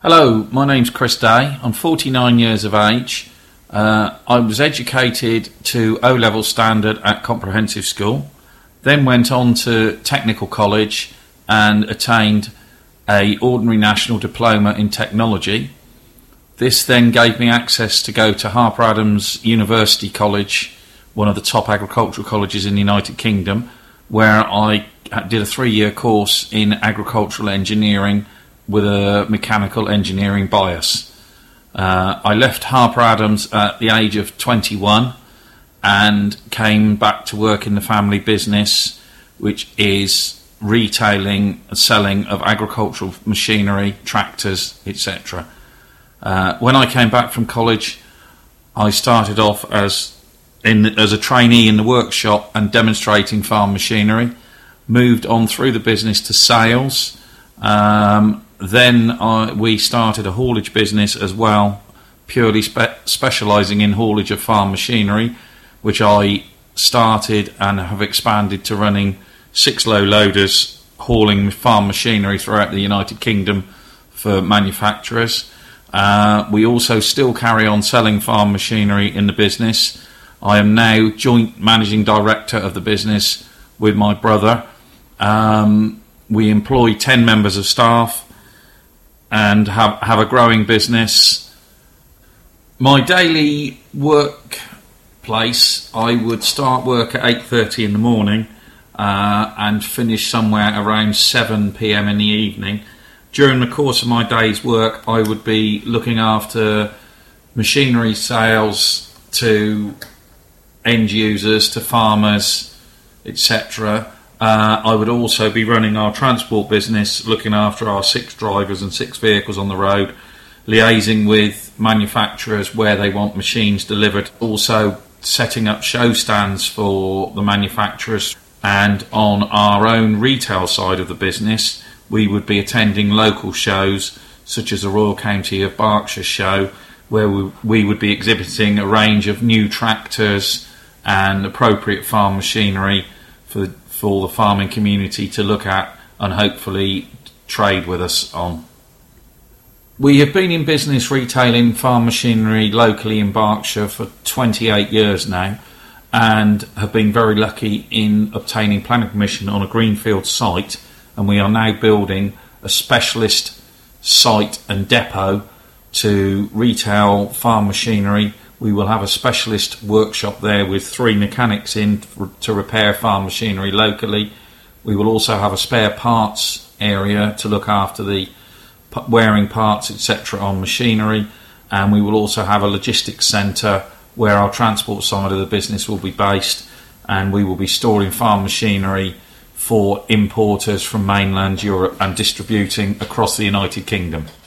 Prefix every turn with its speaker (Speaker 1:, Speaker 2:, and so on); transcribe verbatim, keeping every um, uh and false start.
Speaker 1: Hello, my name's Chris Day. I'm forty-nine years of age. Uh, I was educated to O-level standard at comprehensive school, then went on to technical college and attained a ordinary national diploma in technology. This then gave me access to go to Harper Adams University College, one of the top agricultural colleges in the United Kingdom, where I did a three-year course in agricultural engineering with a mechanical engineering bias. Uh, I left Harper Adams at the age of twenty-one and came back to work in the family business, which is retailing and selling of agricultural machinery, tractors, et cetera. Uh, when I came back from college, I started off as in as a trainee in the workshop and demonstrating farm machinery. Moved on through the business to sales. Um, then I, we started a haulage business as well, purely spe- specialising in haulage of farm machinery, which I started and have expanded to running six low loaders hauling farm machinery throughout the United Kingdom for manufacturers. Uh, we also still carry on selling farm machinery in the business. I am now joint managing director of the business with my brother. Um, we employ ten members of staff and have, have a growing business. My daily workplace, I would start work at eight thirty in the morning uh, and finish somewhere around seven p.m. in the evening. During the course of my day's work, I would be looking after machinery sales to end users, to farmers, et cetera. Uh, I would also be running our transport business, looking after our six drivers and six vehicles on the road, liaising with manufacturers where they want machines delivered, also setting up show stands for the manufacturers. And on our own retail side of the business, we would be attending local shows such as the Royal County of Berkshire show, where we, we would be exhibiting a range of new tractors and appropriate farm machinery for for the farming community to look at and hopefully trade with us on. We have been in business retailing farm machinery locally in Berkshire for twenty-eight years now, and have been very lucky in obtaining planning permission on a greenfield site, and we are now building a specialist site and depot to retail farm machinery. We will have a specialist workshop there with three mechanics in to repair farm machinery locally. We will also have a spare parts area to look after the wearing parts, et cetera on machinery, and we will also have a logistics centre where our transport side of the business will be based, and we will be storing farm machinery for importers from mainland Europe and distributing across the United Kingdom.